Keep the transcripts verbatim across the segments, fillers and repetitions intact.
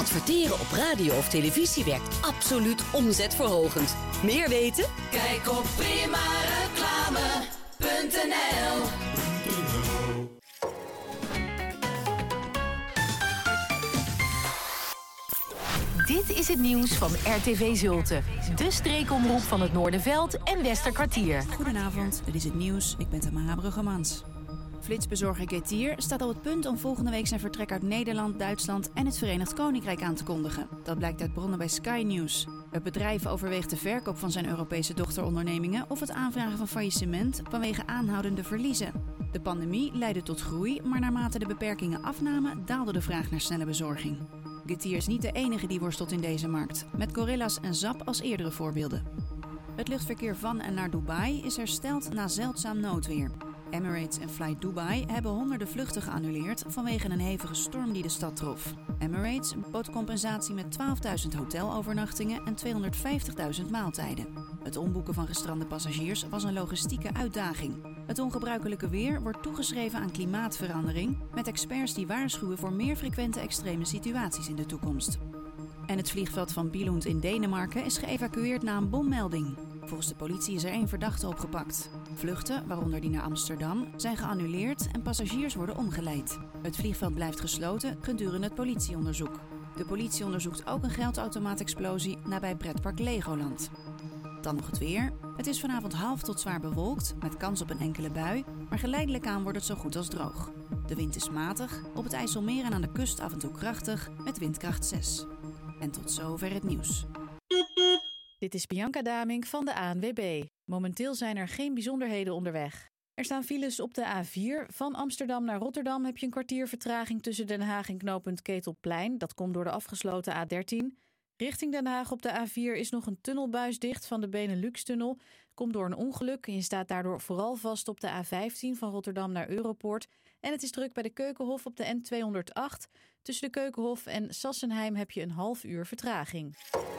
Adverteren op radio of televisie werkt absoluut omzetverhogend. Meer weten? Kijk op primareclame punt n l. Dit is het nieuws van R T V Zulte. De streekomroep van het Noorderveld en Westerkwartier. Goedenavond, dit is het nieuws. Ik ben Tamara Bruggemans. Flitsbezorger Getir staat op het punt om volgende week zijn vertrek uit Nederland, Duitsland en het Verenigd Koninkrijk aan te kondigen. Dat blijkt uit bronnen bij Sky News. Het bedrijf overweegt de verkoop van zijn Europese dochterondernemingen of het aanvragen van faillissement vanwege aanhoudende verliezen. De pandemie leidde tot groei, maar naarmate de beperkingen afnamen, daalde de vraag naar snelle bezorging. Getir is niet de enige die worstelt in deze markt, met Gorillas en Zap als eerdere voorbeelden. Het luchtverkeer van en naar Dubai is hersteld na zeldzaam noodweer. Emirates en Flight Dubai hebben honderden vluchten geannuleerd vanwege een hevige storm die de stad trof. Emirates bood compensatie met twaalfduizend hotelovernachtingen en tweehonderdvijftigduizend maaltijden. Het omboeken van gestrande passagiers was een logistieke uitdaging. Het ongebruikelijke weer wordt toegeschreven aan klimaatverandering, met experts die waarschuwen voor meer frequente extreme situaties in de toekomst. En het vliegveld van Billund in Denemarken is geëvacueerd na een bommelding. Volgens de politie is er één verdachte opgepakt. Vluchten, waaronder die naar Amsterdam, zijn geannuleerd en passagiers worden omgeleid. Het vliegveld blijft gesloten gedurende het politieonderzoek. De politie onderzoekt ook een geldautomaatexplosie nabij pretpark Legoland. Dan nog het weer. Het is vanavond half tot zwaar bewolkt, met kans op een enkele bui, maar geleidelijk aan wordt het zo goed als droog. De wind is matig, op het IJsselmeer en aan de kust af en toe krachtig, met windkracht zes. En tot zover het nieuws. Dit is Bianca Damink van de A N W B. Momenteel zijn er geen bijzonderheden onderweg. Er staan files op de A vier. Van Amsterdam naar Rotterdam heb je een kwartier vertraging tussen Den Haag en knooppunt Ketelplein. Dat komt door de afgesloten A dertien. Richting Den Haag op de A vier is nog een tunnelbuis dicht van de Benelux-tunnel. Komt door een ongeluk en je staat daardoor vooral vast op de A vijftien van Rotterdam naar Europoort. En het is druk bij de Keukenhof op de N tweehonderdacht. Tussen de Keukenhof en Sassenheim heb je een half uur vertraging.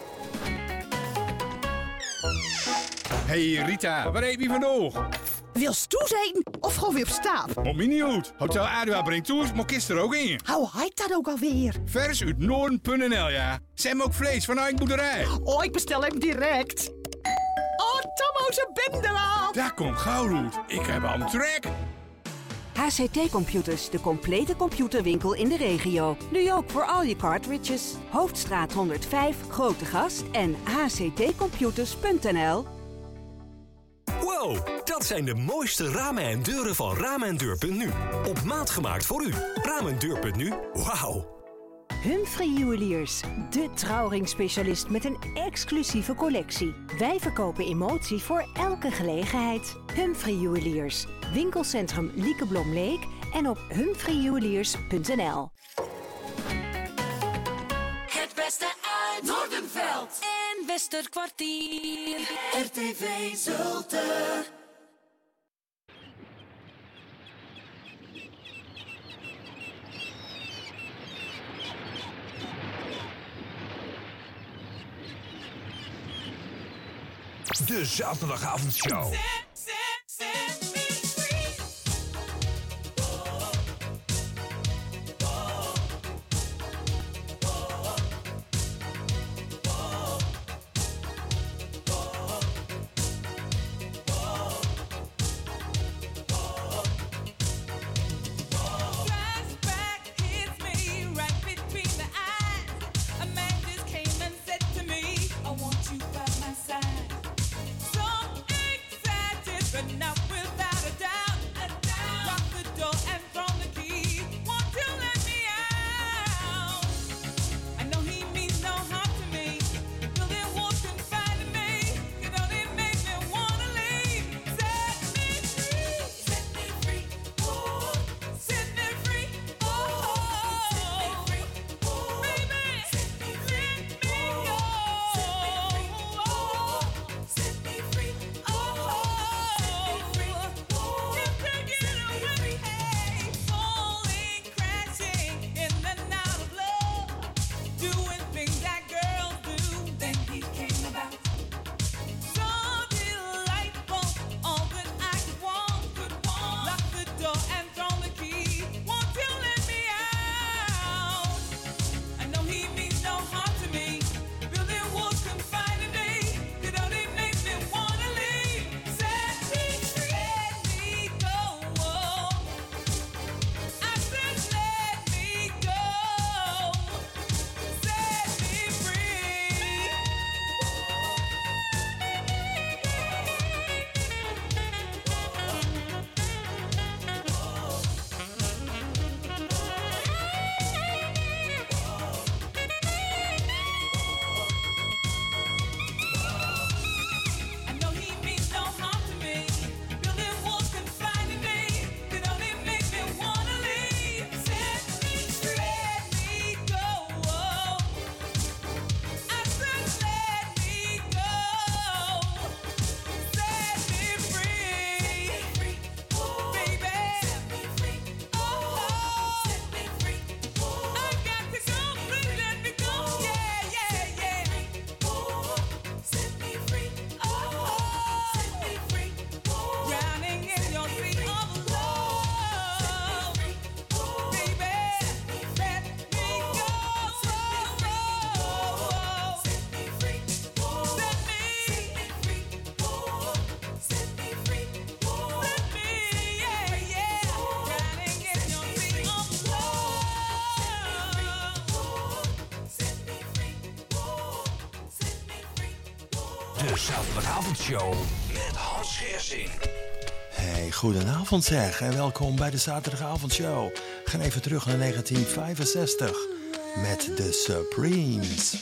Hey Rita, waar heb je vandoor? Wil stoe zijn of gewoon weer op stap? Om me niet uit. Hotel Adua brengt tours, maar kist er ook in. Hoe heet dat ook alweer? Vers uit noorden punt n l, ja. Ze hebben ook vlees van eigen boerderij. Oh, ik bestel hem direct. Oh, Tomo, ze bende wel. Daar komt gauw uit. Ik heb al een trek. H C T Computers, de complete computerwinkel in de regio. Nu ook voor al je cartridges. Hoofdstraat honderdvijf, Grote Gast en h c t computers punt n l. Wow, dat zijn de mooiste ramen en deuren van ramen en deur punt n u. Op maat gemaakt voor u. ramen en deur punt n u, wauw. Humphrey Juweliers, de trouwringspecialist met een exclusieve collectie. Wij verkopen emotie voor elke gelegenheid. Humphrey Juweliers, winkelcentrum Liekeblomleek en op humphrey juweliers punt n l. Het beste uit Noordenveld en Westerkwartier. R T V Zulte. De zaterdagavondshow. I want you by my side. So excited. De zaterdagavondshow met Hans Geersing. Hey, goedenavond zeg en welkom bij de zaterdagavondshow. We gaan even terug naar negentien vijfenzestig met The Supremes.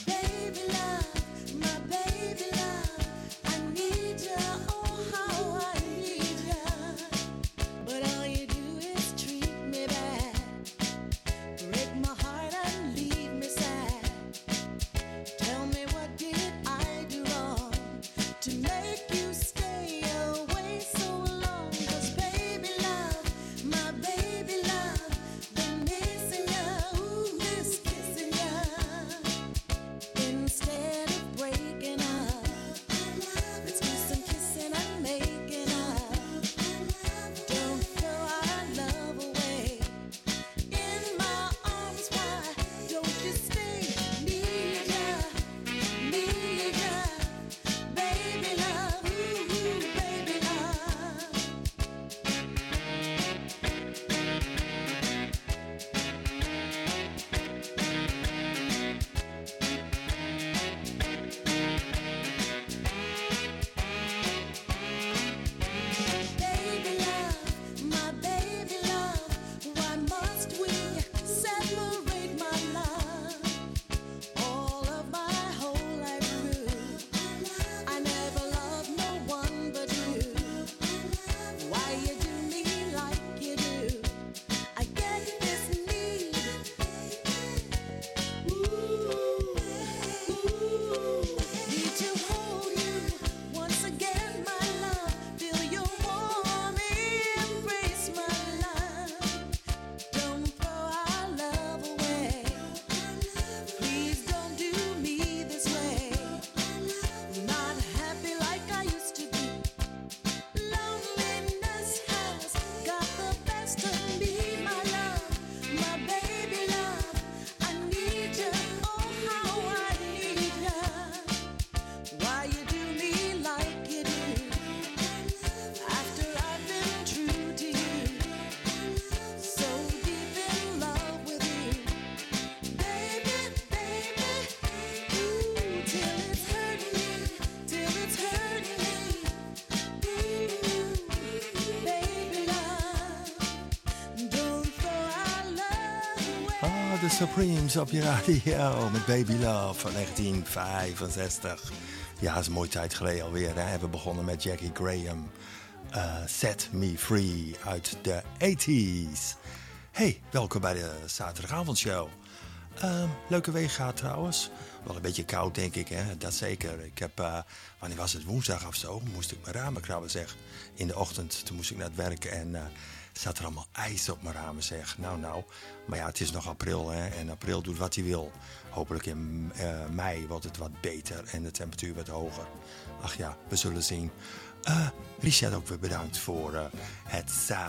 The Supremes op je radio met Baby Love van negentien vijfenzestig. Ja, dat is een mooie tijd geleden alweer. Hè? We begonnen met Jackie Graham. Uh, Set Me Free uit de tachtiger. Hey, welkom bij de zaterdagavondshow. Uh, leuke week gaat trouwens. Wel een beetje koud denk ik, hè? Dat zeker. Ik heb, uh, wanneer was het, woensdag of zo, moest ik mijn ramen krabben zeg. In de ochtend, toen moest ik naar het werk en uh, zat er allemaal ijs op mijn ramen zeg. Nou nou, maar ja, het is nog april hè? En april doet wat hij wil. Hopelijk in uh, mei wordt het wat beter en de temperatuur wat hoger. Ach ja, we zullen zien. Uh, Richard ook weer bedankt voor uh, het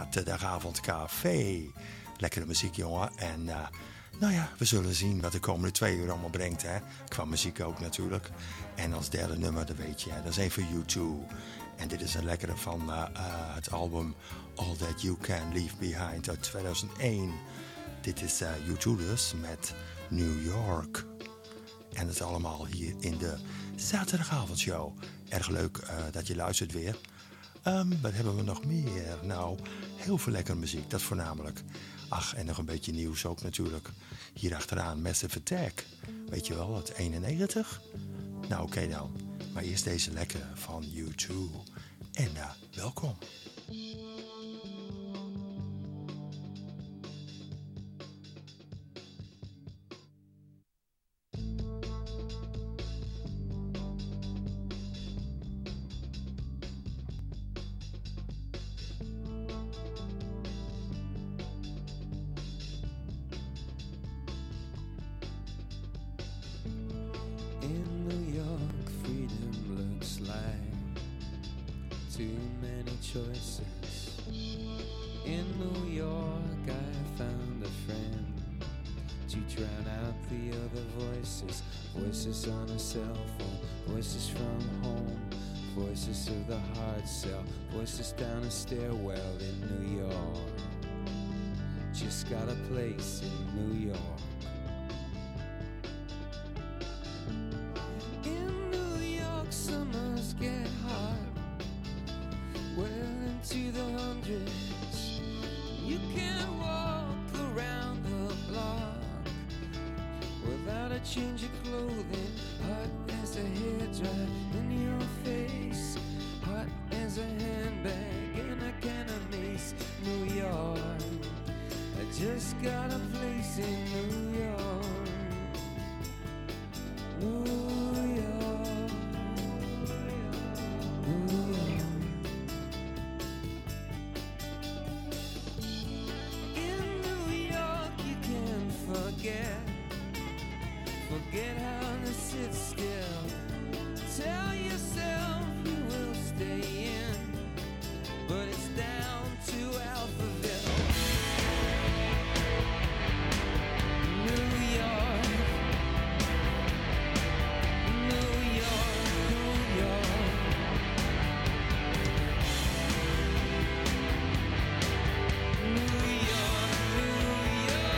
zaterdagavondcafé. Lekkere muziek jongen en... Uh, Nou ja, we zullen zien wat de komende twee uur allemaal brengt, hè. Qua muziek ook natuurlijk. En als derde nummer, dat weet je, hè, dat is een van U twee. En dit is een lekkere van uh, uh, het album All That You Can Leave Behind uit tweeduizend één. Dit is uh, U twee dus met New York. En het is allemaal hier in de zaterdagavondshow. Erg leuk uh, dat je luistert weer. Um, wat hebben we nog meer? Nou, heel veel lekkere muziek, dat voornamelijk. Ach, en nog een beetje nieuws ook natuurlijk. Hier achteraan Massive Attack. Weet je wel, het eenennegentig? Nou, oké okay dan. Maar eerst deze lekkere van U twee. En uh, welkom. Voices on a cell phone, voices from home, voices of the hard sell, voices down a stairwell in New York. Just got a place in New York. In New York, summer's hundreds. You can walk around the block without a change of clothing. Hot as a hairdryer in your face, hot as a handbag and a can of mace. New York, I just got a place in New York. New York, New York. In New York you can forget, forget how to sit still. Tell yourself you will stay in, but it's down to Alphaville. New York, New York, New York. New York, New York.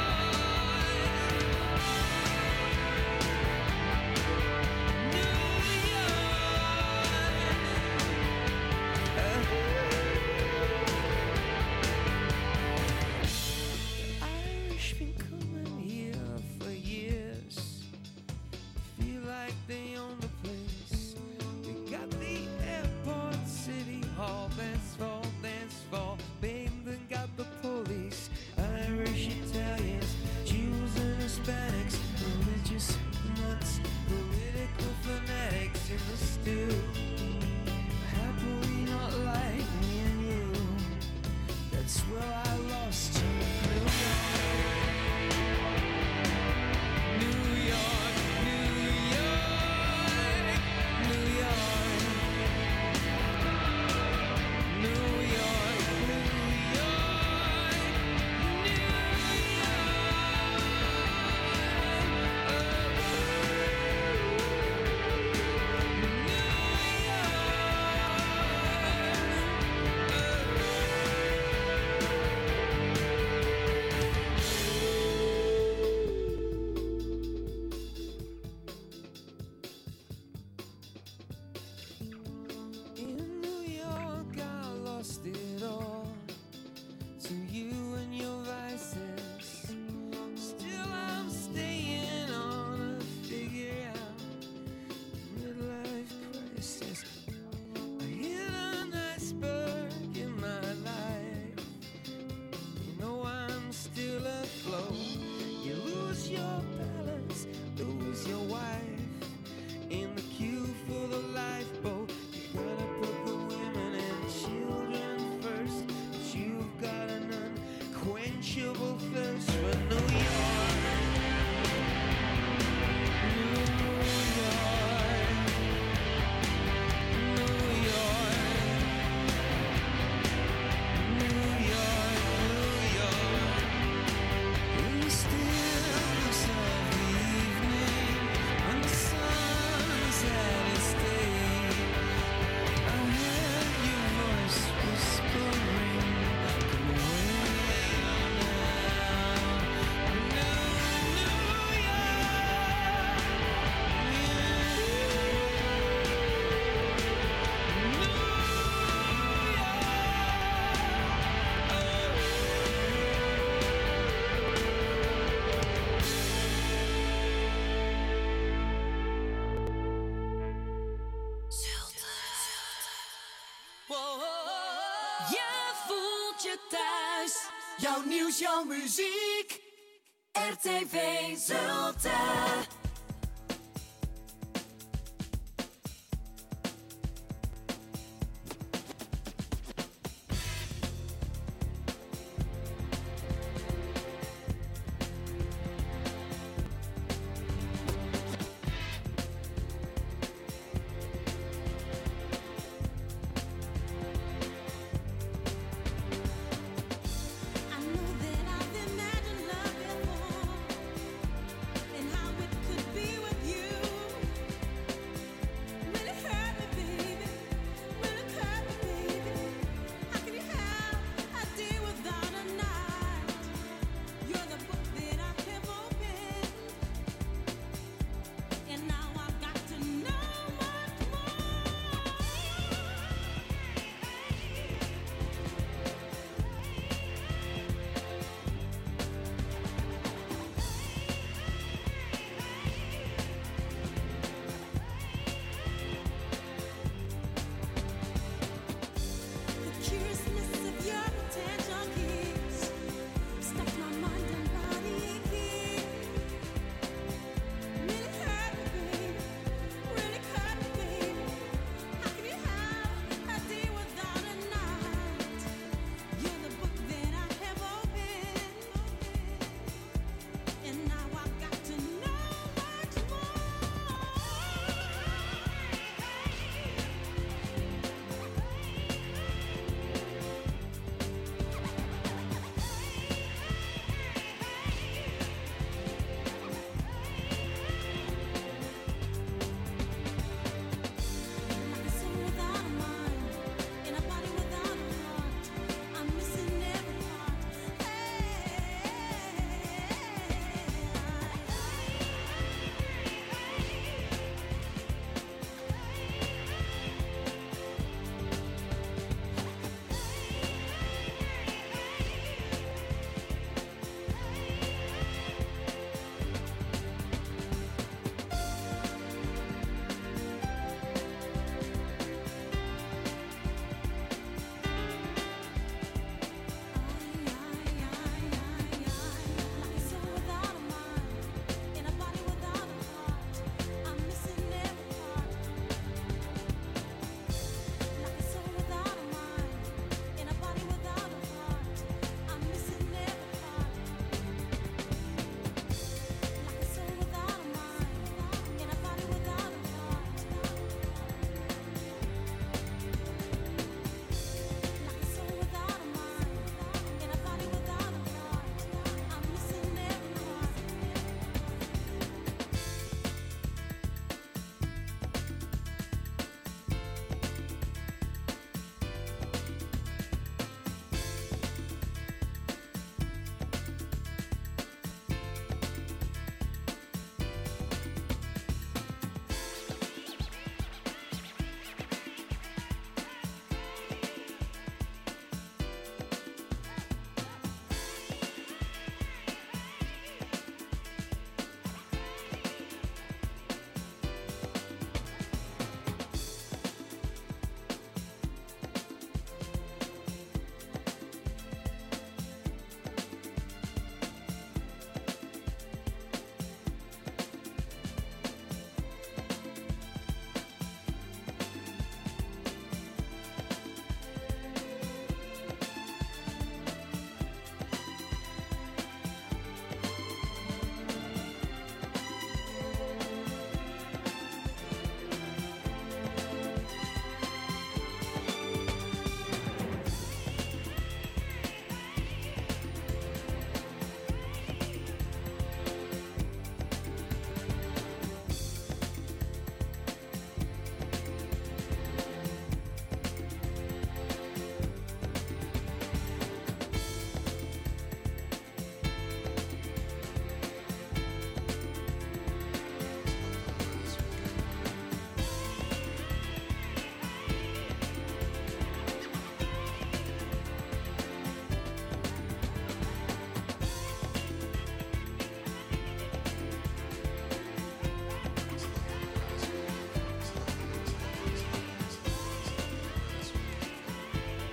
Irish been coming here for years. Feel like they own the place. They got the airport, city hall, dance hall, dance hall. Babe, then got the police. Irish, Italians, Jews and Hispanics, religious nuts, political fanatics in the stew. Happily not like me and you. That's where I lost you. New York, New York, New York, New York, New York, New York. In New York, I lost it all to you and your vices. Still, I'm staying on to figure out midlife crisis. I hit an iceberg in my life. You know I'm still afloat. You lose your balance, lose your wife in the queue for the lifeboat. You gotta put the women and children first, but you've got an unquenchable thirst for New York. New York, New York, New York, New York. In the stillness of the evening, when the sun is at its day, I heard your voice whispering, come away now. New, New York, Je voelt je thuis. Jouw nieuws, jouw muziek. R T V Zulte. I know that I've imagined love before, and how it could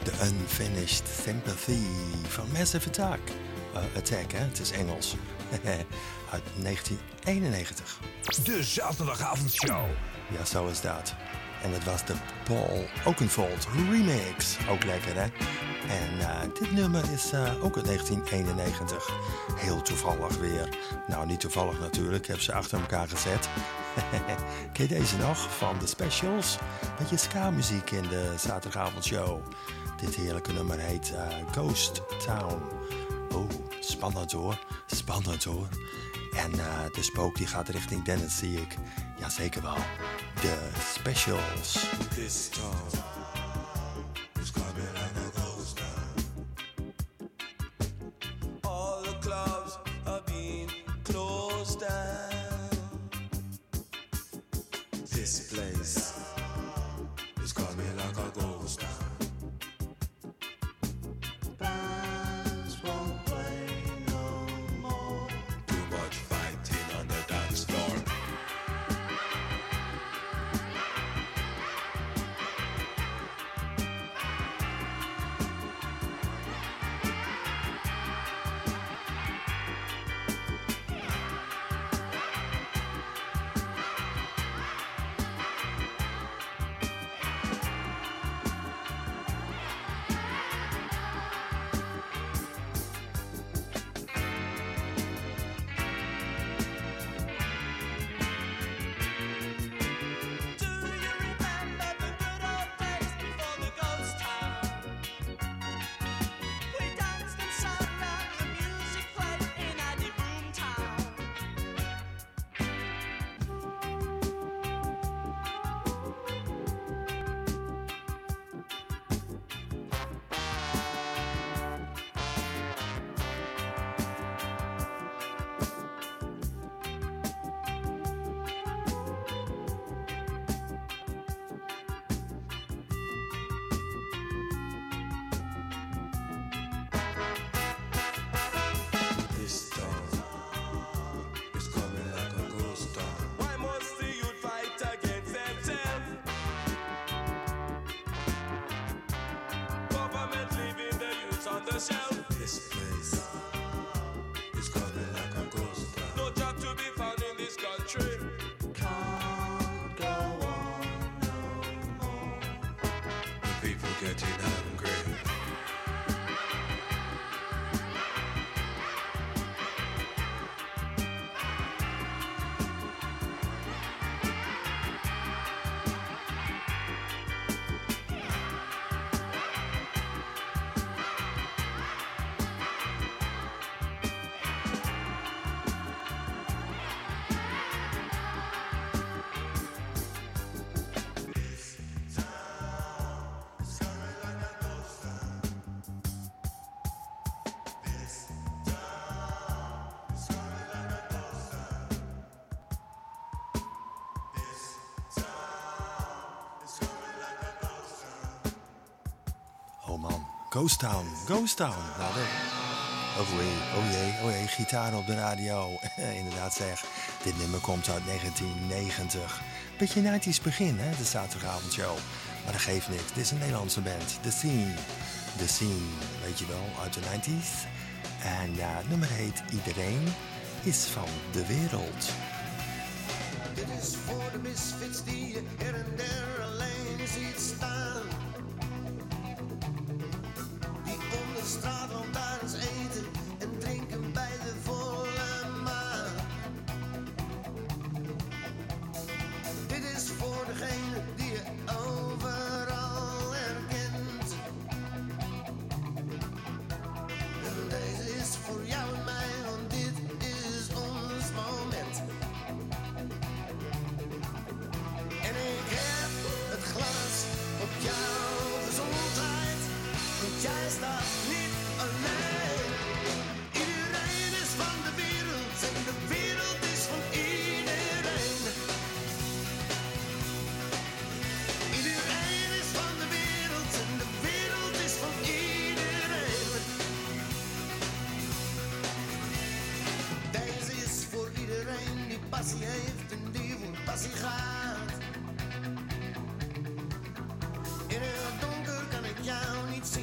The Unfinished Sympathy van Massive Attack. Uh, Attack, hè? Het is Engels. Uit negentien eenennegentig. De zaterdagavondshow. Ja, zo is dat. En het was de Paul Oakenfold remix. Ook lekker, hè? En uh, dit nummer is uh, ook uit negentien eenennegentig. Heel toevallig weer. Nou, niet toevallig natuurlijk. Ik heb ze achter elkaar gezet. Ken je deze nog? Van de Specials. Beetje ska-muziek in de zaterdagavondshow. Dit heerlijke nummer heet uh, Ghost Town. Oeh, spannend hoor. Spannend hoor. En uh, de spook die gaat richting Dennis, zie ik. Ja, zeker wel. De Specials. This town is coming like a ghost town. All the clubs are being closed down. This place is coming like a ghost town. Bands won't play no more. Too much fighting on the dance floor. This place is coming like a ghost town. No job to be found in this country. Can't go on no more. The people getting hungry. Ghost Town, Ghost Town. Nou, de... Oh jee, oh jee, oh jee, gitaar op de radio. Inderdaad zeg, dit nummer komt uit negentien negentig. Beetje nineties begin, hè, de zaterdagavondshow. Maar dat geeft niks, dit is een Nederlandse band. The Scene. The Scene, weet je wel, uit de nineties. En ja, het nummer heet Iedereen is van de wereld. Dit is voor de misfits die je her en der alleen ziet staan. De straatlantaarns eten en drinken bij de volle maan. Dit is voor degene die je overal herkent. En deze is voor jou en mij, want dit is ons moment. En ik heb het glas op jouw gezondheid, want jij staat niet alleen. Iedereen is van de wereld en de wereld is van iedereen. Iedereen is van de wereld en de wereld is van iedereen. Deze is voor iedereen die passie heeft en die voor passie gaat. In het donker kan ik jou niet zien.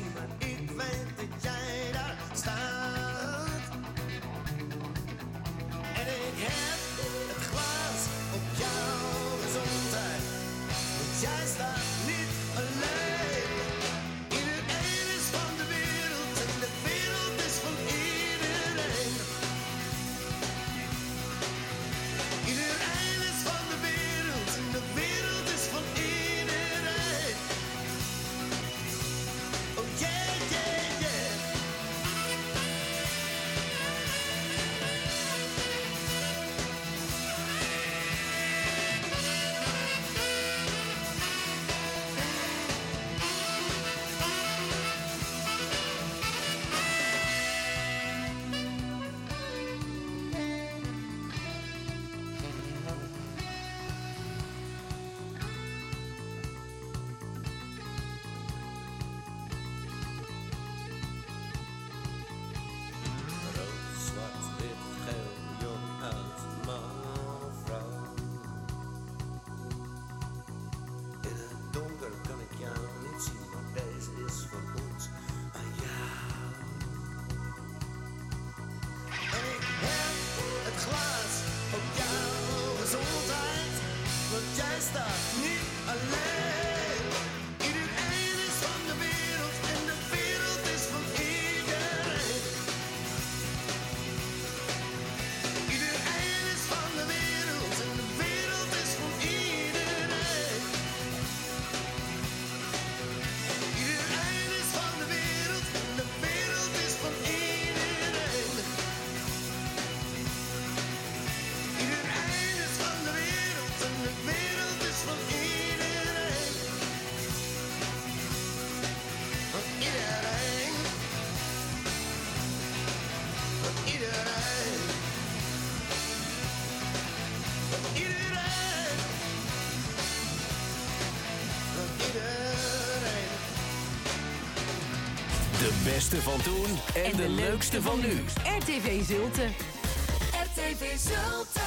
De beste van toen en, En de leukste van nu. R T V Zulte. R T V Zulte.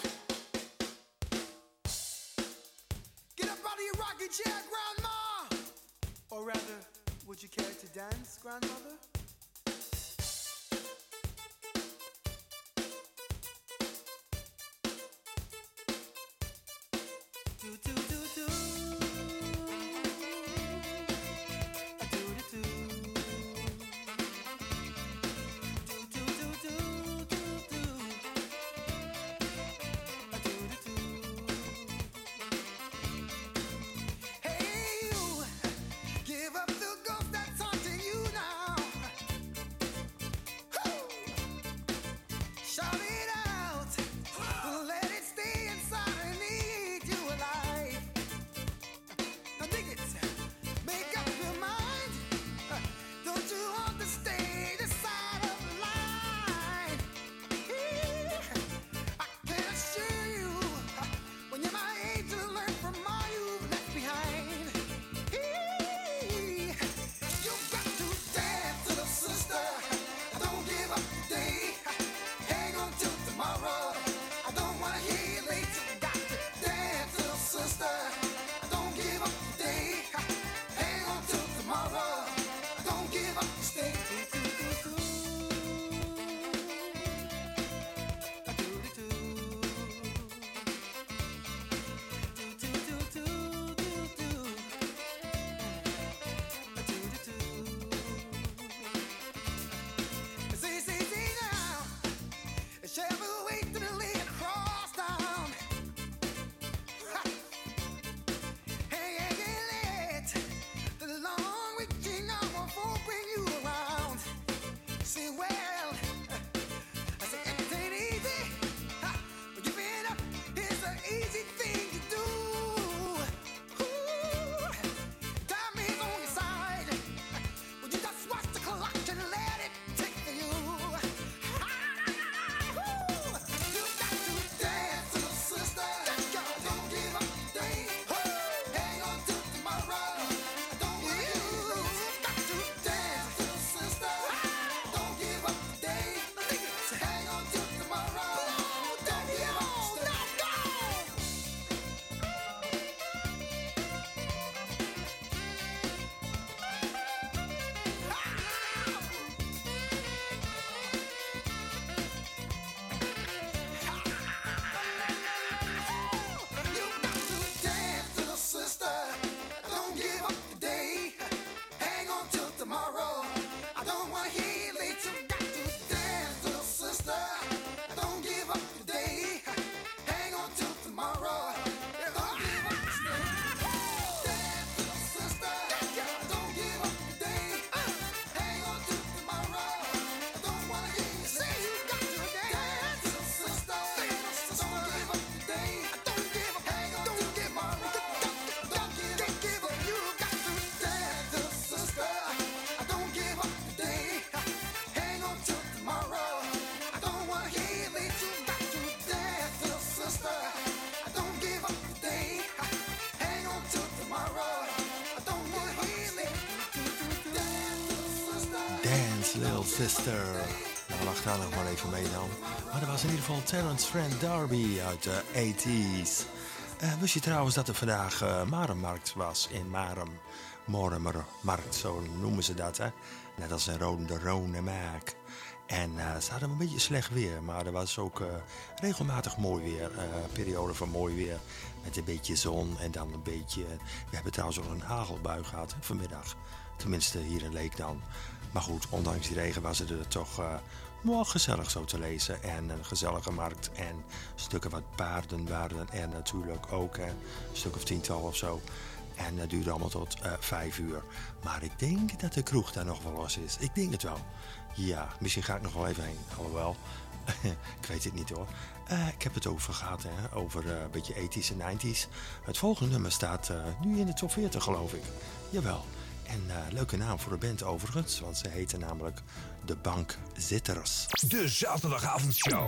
Get up out of your rocking chair, Grandma! Or rather, would you care to dance, Grandmother? Do, do, do, do. A do, do, do. Do, do, do, do, do, do. A do, do, do. Hey, you, give up the ghost that's haunting you now. Woo! Shout it out, let it stay inside and eat you alive. Now dig it, make up your mind. Don't you want to stay this side of the line? I can assure you, when you're my age, you'll learn from all you've left behind. You've got to dance, little sister. Don't give up today. Hang on till tomorrow. I don't wanna hear you late. You got to dance, little sister. Don't give up today. Hang on till tomorrow. Don't give up, stay. Do, do, do, do. A do, do, do. Do, do, do, do, do, do. A do, do, do. See, see, see now. Shall we wait till the lay across town? Ha! Hey, hey, hey, let the long reaching arm won't bring you around. See, well, I say it ain't easy, ha, but giving up is an easy thing to do. Ooh, time is on your side, but you just watch the clock and let it take for you. You got to dance, little sister. Don't give up today. Hang on till tomorrow. Don't wanna hear you lose. Got to dance, little sister. Don't give up today. Hang on till tomorrow. Don't give up. Stay. You got to dance, little sister. Don't give up today. Hang on till tomorrow. I don't wanna hear you late. You got to dance, little sister. Don't give up today. Hang on till tomorrow. Don't give up, stay. Dance, little sister. Don't give up today. Hang on till tomorrow. I don't wanna hear you say you got to dance, little sister. Don't give up today. Don't give up. Hang on till tomorrow. Don't give up. You got to dance, little sister. Don't give up today. Hang on till tomorrow. I don't wanna hear you late. You got to dance, little sister. Don't give up today. Hang on till tomorrow. I don't wanna hear you late. Dance, little sister. Dance, Little Sister. Nou, wacht daar nog maar even mee dan. Maar dat was in ieder geval Terence Friend Darby uit de tachtiger. Uh, wist je trouwens dat er vandaag uh, Maremmarkt was in Marem? Moremermarkt, zo noemen ze dat, hè? Net als in Rode de Ronemaak. En uh, ze hadden een beetje slecht weer, maar er was ook uh, regelmatig mooi weer. Uh, periode van mooi weer, met een beetje zon en dan een beetje... We hebben trouwens ook een hagelbui gehad hè, vanmiddag. Tenminste, hier in Leek dan. Maar goed, ondanks die regen was het er toch uh, mooi gezellig zo te lezen. En een gezellige markt en stukken wat paarden waren er natuurlijk ook. Hè, een stuk of tiental of zo. En dat duurde allemaal tot uh, vijf uur. Maar ik denk dat de kroeg daar nog wel los is. Ik denk het wel. Ja, misschien ga ik nog wel even heen. Alhoewel, ik weet het niet hoor. Uh, ik heb het over gehad, hè? Over uh, een beetje tachtiger en negentiger. Het volgende nummer staat uh, nu in de top veertig, geloof ik. Jawel. En uh, leuke naam voor de band overigens, want ze heten namelijk De Bankzitters. De zaterdagavondshow.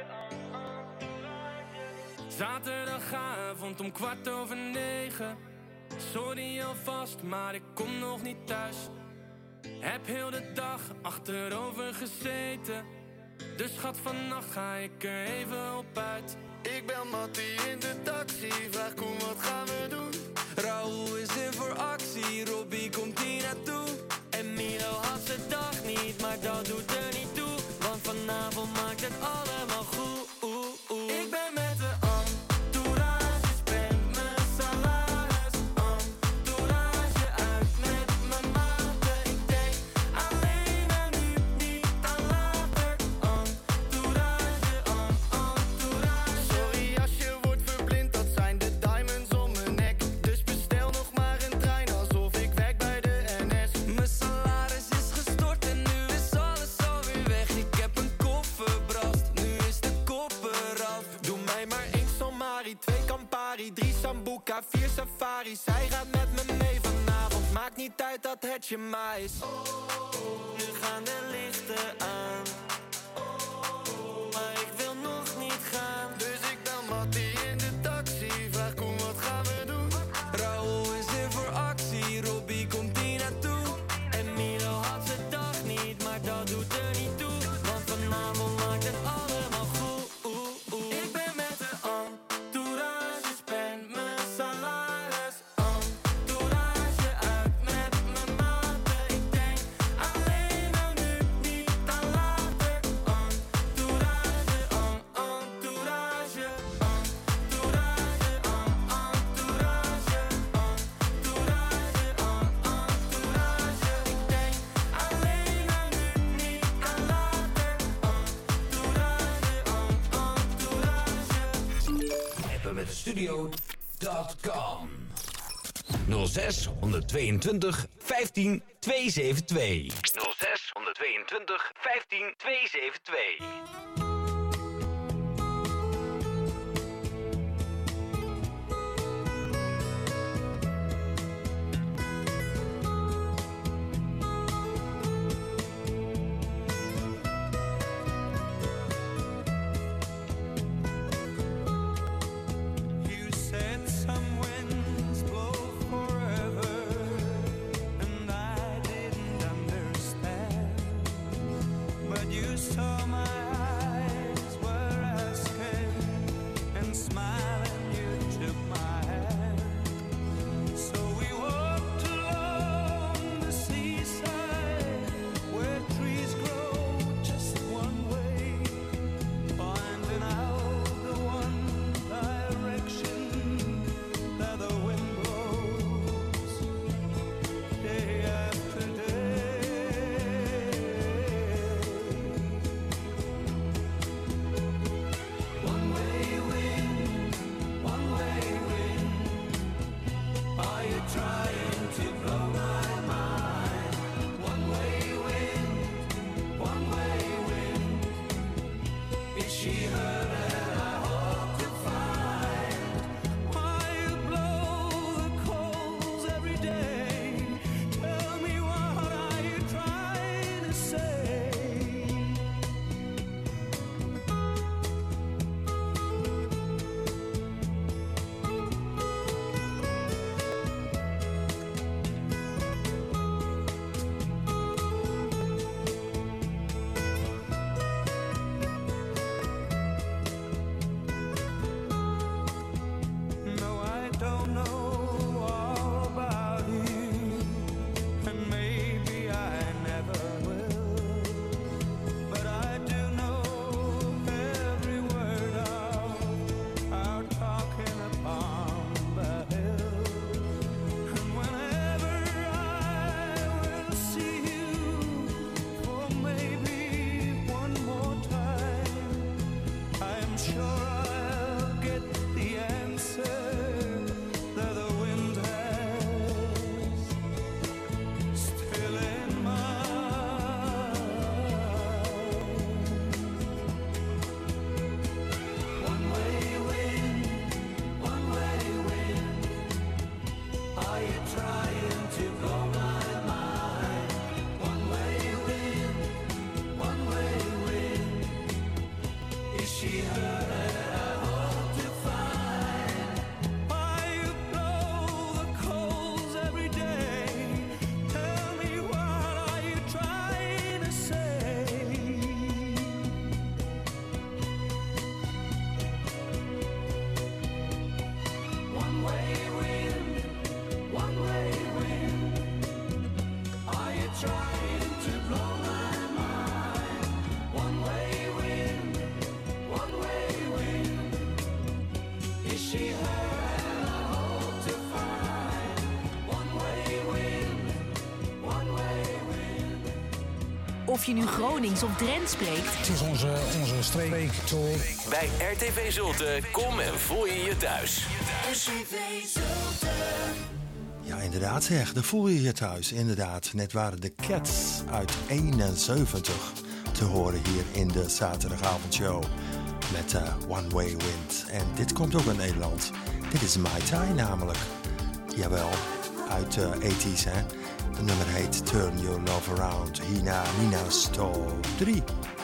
Zaterdagavond om kwart over negen. Sorry alvast, maar ik kom nog niet thuis. Heb heel de dag achterover gezeten. Dus schat, vannacht ga ik er even op uit. Ik bel Mattie in de taxi, vraag Koen wat gaan we doen. Raoul is in voor actie, Robbie komt hier naartoe. En Milo had zijn dag niet, maar dat doet er niet toe. Want vanavond maakt het allemaal goed. Ik ben met de entourage, spend mijn salaris. Entourage uit met mijn maten. Ik denk alleen aan nu, niet aan later. Entourage, entourage. Sorry als je wordt verblind, dat zijn de diamonds om mijn nek. Dus bestel nog maar een trein, alsof ik werk bij de N S. Mijn salaris is gestort en nu is alles alweer weg. Ik heb een koffer brast, nu is de koffer af. Doe mij maar één Somari, twee Campari, drie Sambuca, vier safaris. Hij gaat met me mee vanavond, maakt niet uit dat het je maar is. Nu gaan de lichten aan, maar ik wil nog niet gaan. Dus ik bel Mattie in de taxi, vraag Koen wat gaan we doen. Raoul is in voor actie, Robbie komt hier naartoe. En Milo had zijn dag niet, maar dat doet er niet toe. Want vanavond maakt het allemaal goed. Ik ben met de entourage, spend mijn salaris. Entourage uit met mijn maten. Ik denk alleen aan nu, niet aan later. Entourage, en entourage. Entourage, en entourage. Entourage, en entourage. Ik denk alleen aan nu, niet aan later. Entourage, en entourage. Appen met studio punt com nul zes honderdtweeëntwintig vijftien tweehonderdzevenentwintig. nul zes honderdtweeëntwintig vijftien tweehonderdzevenentwintig. You said some winds blow forever, and I didn't understand. But you saw my Of je nu Gronings of Drents spreekt. Het is onze, onze streektaal. Bij R T V Zulte, kom en voel je je thuis. R T V Zulte. Ja, inderdaad zeg, daar voel je je thuis. Inderdaad, net waren de Cats uit eenenzeventig te horen hier in de zaterdagavondshow. Met uh, One Way Wind. En dit komt ook uit Nederland. Dit is Mai Tai namelijk. Jawel, uit de uh, tachtiger hè. Het nummer heet Turn Your Love Around. Hierna Nina's Top drie.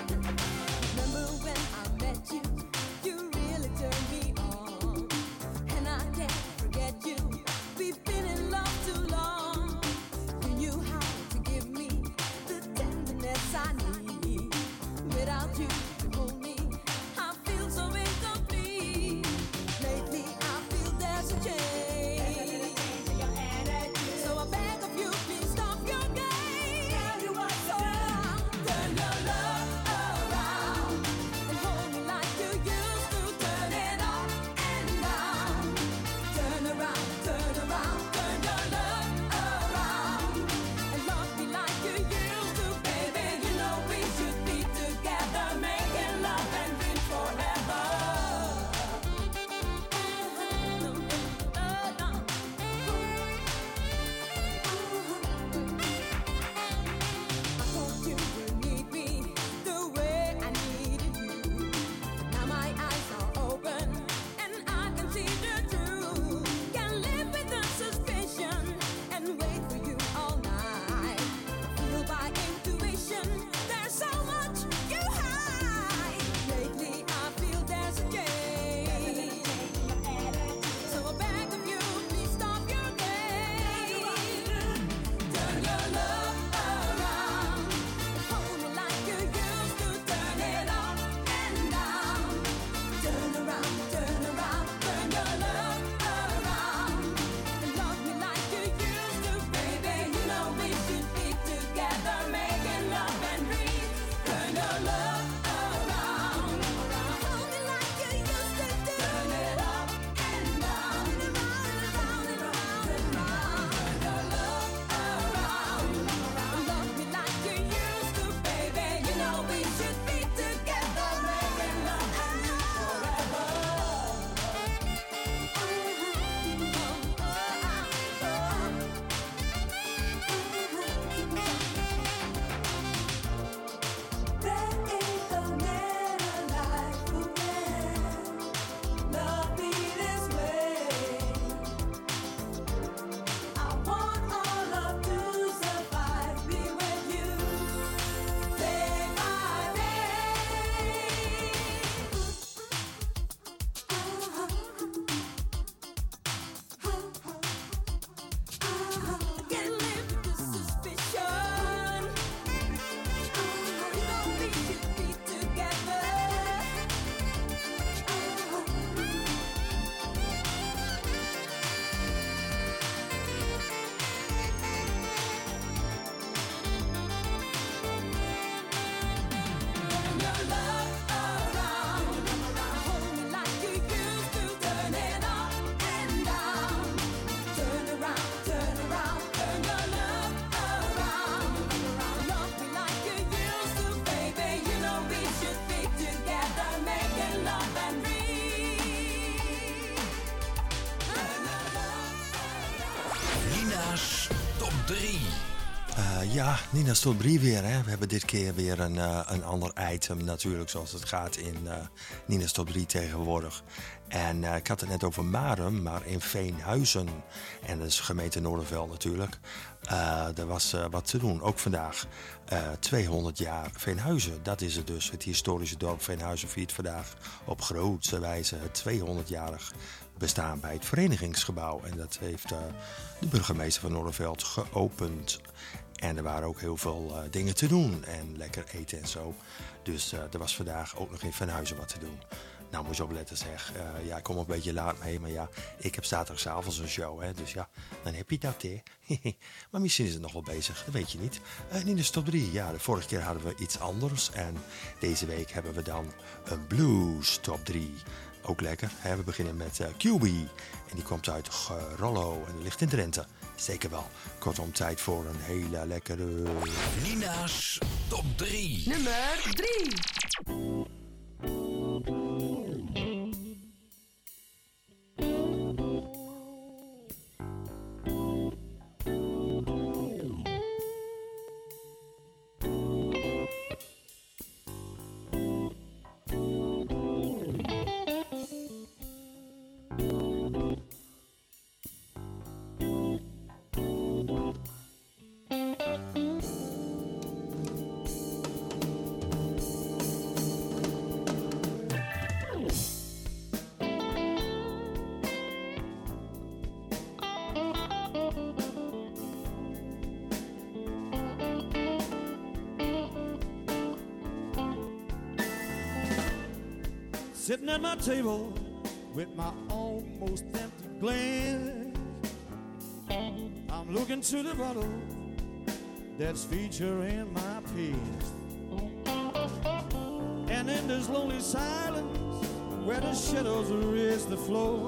Ja, Nina's Top drie weer. Hè. We hebben dit keer weer een, uh, een ander item natuurlijk, zoals het gaat in uh, Nina's Top drie tegenwoordig. En uh, ik had het net over Marum, maar in Veenhuizen. En dat is gemeente Noorderveld natuurlijk. Uh, er was uh, wat te doen, ook vandaag. Uh, tweehonderd jaar Veenhuizen, dat is het dus. Het historische dorp Veenhuizen viert vandaag op grootste wijze het tweehonderdjarig bestaan bij het verenigingsgebouw. En dat heeft uh, de burgemeester van Noorderveld geopend. En er waren ook heel veel uh, dingen te doen en lekker eten en zo. Dus uh, er was vandaag ook nog in Veenhuizen wat te doen. Nou, moet je opletten zeg. Uh, ja, ik kom een beetje laat mee, maar ja, ik heb zaterdagavond een show, hè. Dus ja, dan heb je dat, hè. Maar misschien is het nog wel bezig, dat weet je niet. Uh, Nina's Top drie, ja, de vorige keer hadden we iets anders. En deze week hebben we dan een Blues Top drie. Ook lekker, hè. We beginnen met uh, Q B. En die komt uit Rollo en ligt in Drenthe. Zeker wel. Kortom, tijd voor een hele lekkere... Nina's Top Top drie. Nummer drie. Sitting at my table with my almost empty glass, I'm looking to the bottle that's featuring my past. And in this lonely silence where the shadows erase the floor,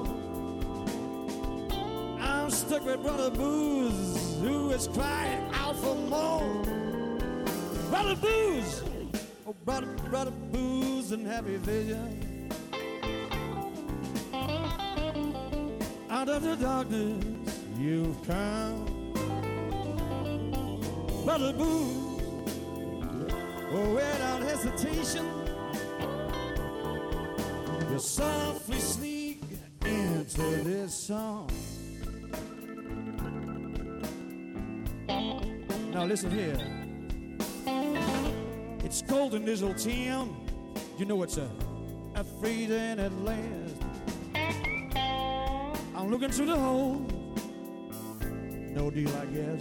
I'm stuck with Brother Booze, who is crying out for more. Brother Booze, oh brother, brother Booze and Happy Vision. Out of the darkness you've come, Brother Booze, oh, without hesitation, you softly sneak into this song. Now listen here, it's cold in this old town, you know it's a, a freezing at last. I'm looking through the hole, no deal I guess.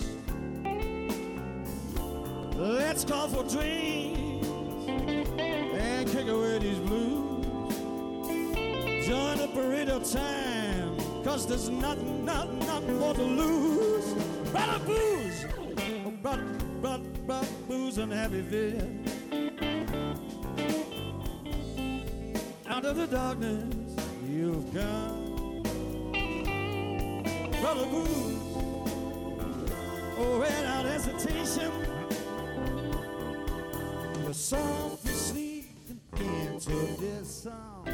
Let's call for drinks and kick away these blues. Join the parade of time, cause there's nothing, nothing, nothing more to lose. Brother Booze, oh, brother, brother, brother Booze and Happy Vision. Out of the darkness you've come, Brother Booze, oh, without hesitation, you're softly sneaking into this song.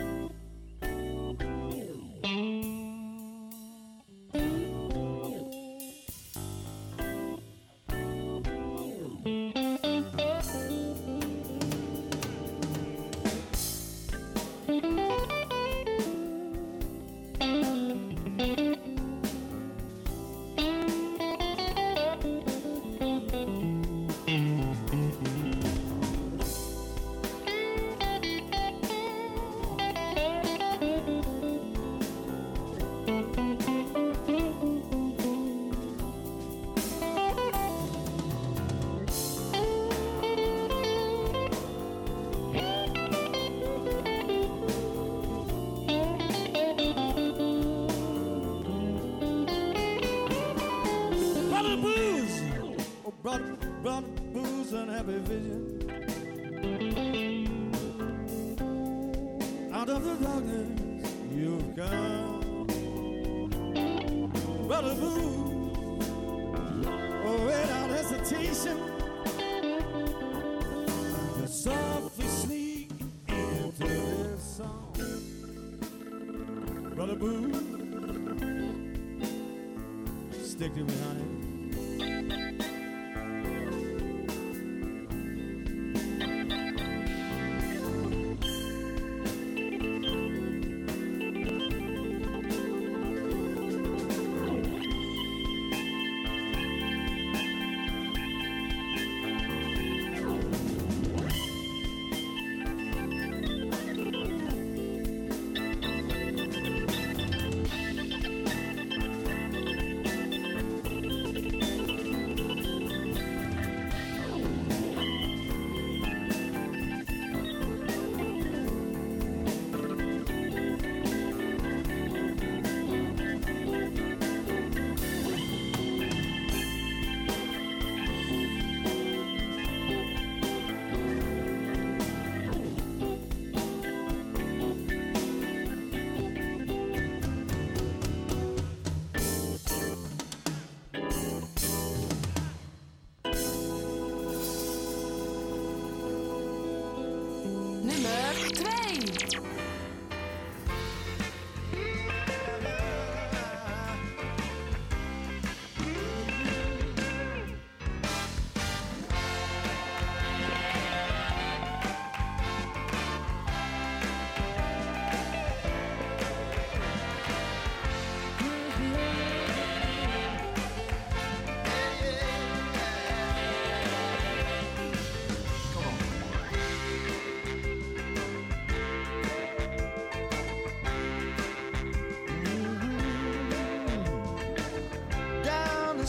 Stick to me, honey.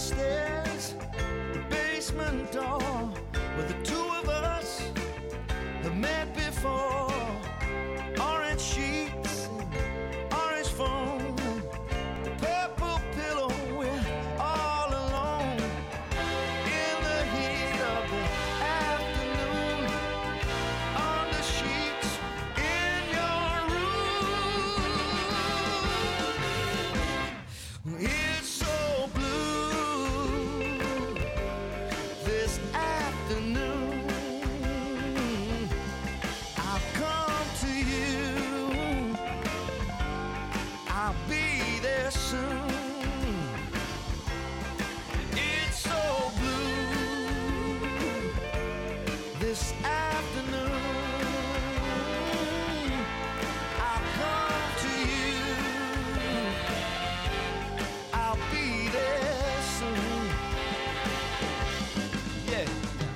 downstairs, the basement door, where the two of us have met before. Orange sheets, orange phone, the purple pillow, we're all alone. In the heat of the afternoon, on the sheets in your room. It's so blue this afternoon. I'll come to you, I'll be there soon. It's so blue this afternoon. I'll come to you, I'll be there soon. Yeah.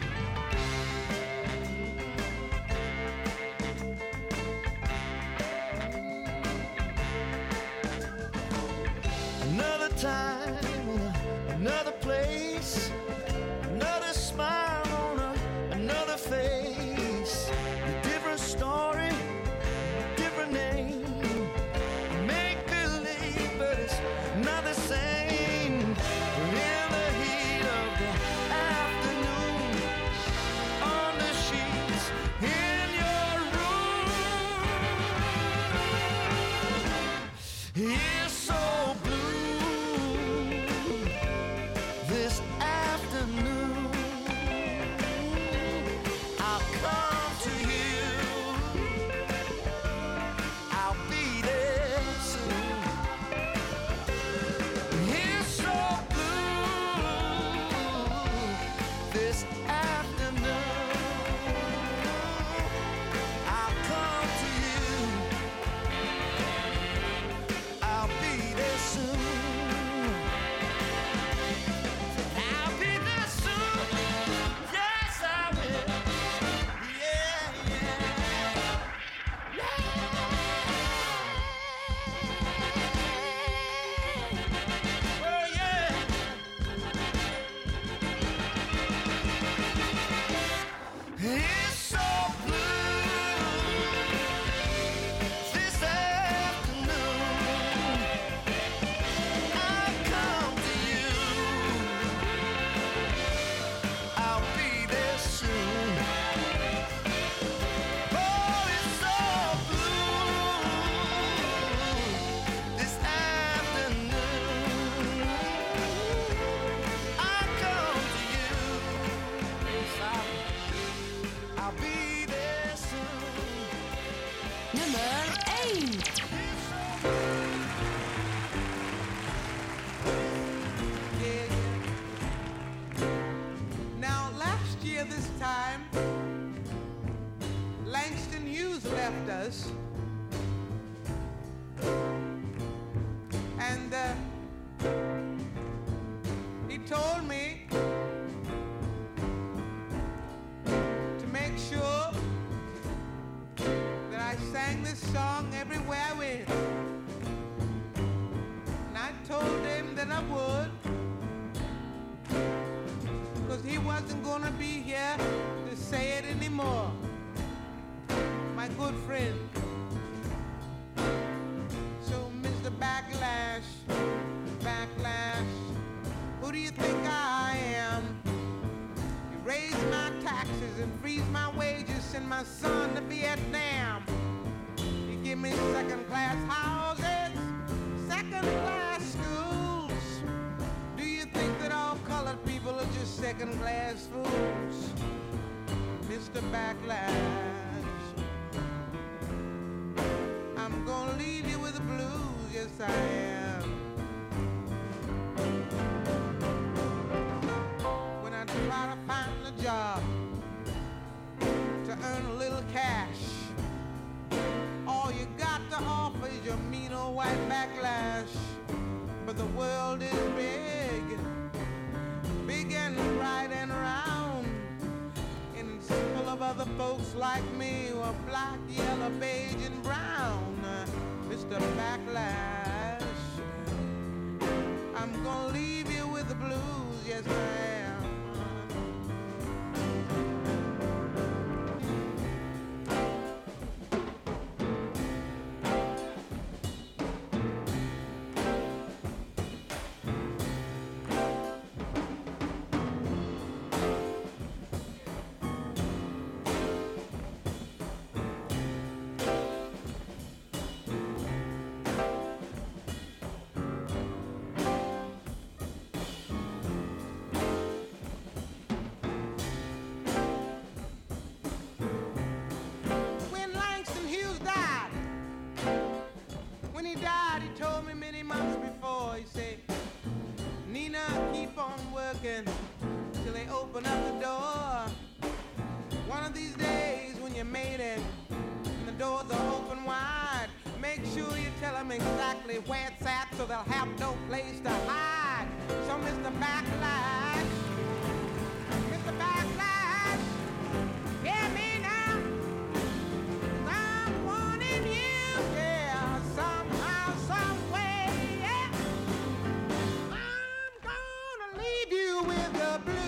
Another time, another place, another smile on a, another face, a different story, different name. Make believe, but it's not the same. We're in the heat of the afternoon, on the sheets in your room. It's so blue this afternoon. I'll come to you, I'll be there soon. It's so blue this afternoon. I'll come to you, I'll be there soon. I'll be there soon. Yes, I will. Yeah, yeah. Oh, yeah. It's so blue this afternoon. I'll come to you, I'll be there soon. Oh, it's so blue this afternoon. I'll come to you, yes, I'll, I'll be there soon. Nummer één. Yeah, yeah. Now, last year this time, Langston Hughes left us. And uh, he told me to make sure that I sang this song everywhere I went. And I told him that I would, because he wasn't gonna be here to say it anymore. My good friend. So Mister Backlash, Backlash, who do you think I am? You raise my taxes and freeze my wages, send my son to Vietnam. You give me second-class houses, second-class schools. Do you think that all colored people are just second-class fools? Mister Backlash, I'm gonna leave you with the blues, yes I am. When I try to find a job to earn a little cash, all you got to offer is your mean old white backlash. But the world is big, big and right and round, and it's full of other folks like me who are black, yellow, beige, and brown. Mister Backlash, I'm gonna leave you with the blues. months before. He said, Nina, keep on working till they open up the door. One of these days when you made it and the doors are open wide, make sure you tell them exactly where it's at so they'll have no place to hide. So Mister Backlash, Mister Backlash, hear me now. Someone in you, yeah, somehow, some way, yeah. I'm gonna leave you with the blues.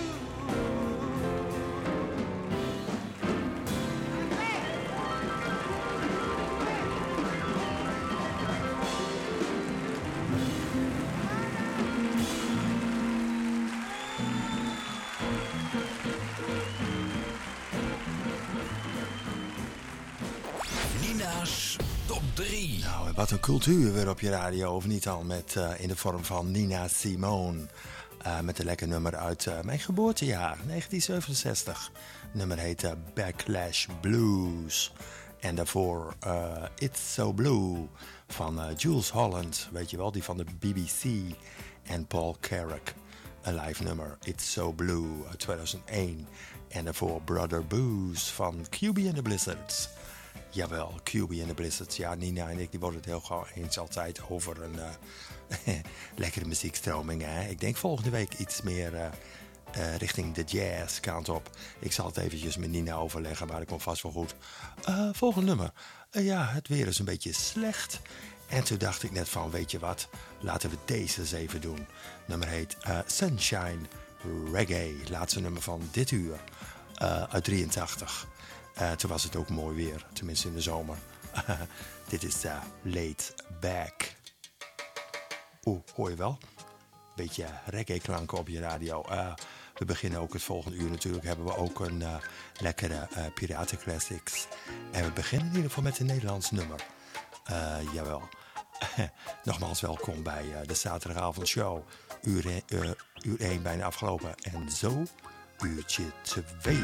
Nina's Top drie. Nou, wat een cultuur weer op je radio, of niet al, met uh, in de vorm van Nina Simone. Uh, met een lekker nummer uit uh, mijn geboortejaar, negentien zevenenzestig. Het nummer heet uh, Backlash Blues. En daarvoor uh, It's So Blue van uh, Jules Holland, weet je wel, die van de B B C. En Paul Carrack, een live nummer, It's So Blue uit tweeduizend één. En daarvoor Brother Booze van Q B and the Blizzards. Jawel, Q B and the Blizzards. Ja, Nina en ik die worden het heel gauw eens altijd over een uh, lekkere muziekstroming. Hè? Ik denk volgende week iets meer uh, uh, richting de jazz kant op. Ik zal het eventjes met Nina overleggen, maar ik kom vast wel goed. Uh, volgende nummer. Uh, ja, het weer is een beetje slecht. En toen dacht ik net van, weet je wat, laten we deze eens even doen. Nummer heet uh, Sunshine Reggae. Laatste nummer van dit uur. Uh, uit drieëntachtig. Uh, toen was het ook mooi weer, tenminste in de zomer. Dit is uh, Laid Back. Oeh, hoor je wel? Beetje reggae-klanken op je radio. Uh, we beginnen ook het volgende uur natuurlijk. Hebben we ook een uh, lekkere uh, Piratenclassics. En we beginnen in ieder geval met een Nederlands nummer. Uh, jawel. Nogmaals welkom bij uh, de zaterdagavondshow. Uur, uh, uur één bijna afgelopen. En zo uurtje twee.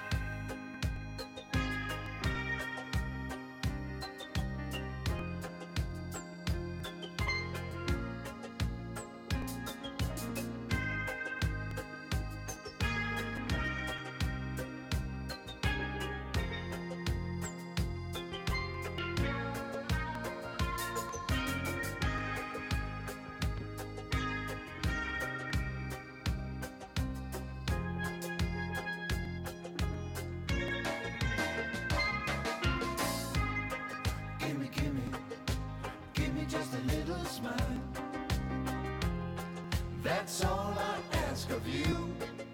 That's all I ask of you.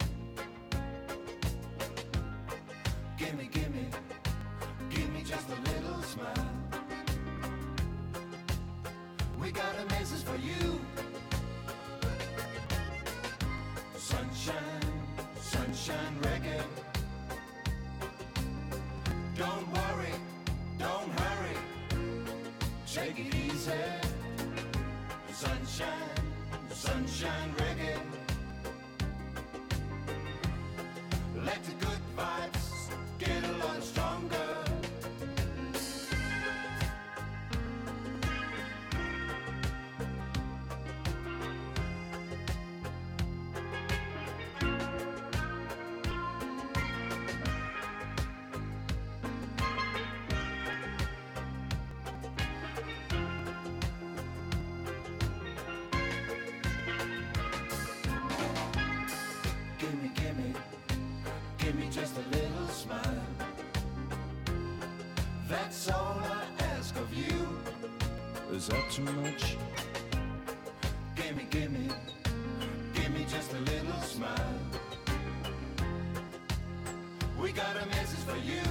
Gimme, gimme, gimme just a little smile. We got a message for you. Sunshine, sunshine reggae. Don't worry, don't hurry. Take it easy. Sunshine, sunshine reggae. Let the good vibes get a lot stronger. Just a little smile. That's all I ask of you. Is that too much? Gimme, gimme, gimme just a little smile. We got a message for you.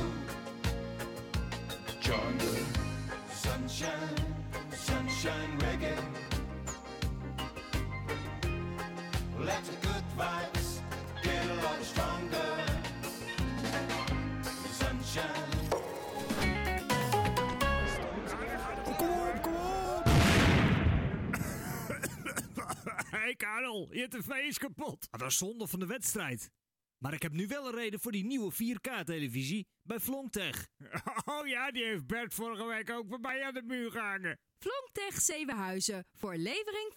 Jungle. Sunshine, sunshine reggae. Let the good vibes get a lot stronger. Kom op, kom op! Hé hey Karel, je tv is kapot. Ah, dat is zonde van de wedstrijd. Maar ik heb nu wel een reden voor die nieuwe vier K-televisie bij Vlontech. Oh ja, die heeft Bert vorige week ook bij mij aan de muur gehangen. Flongtech Zevenhuizen voor levering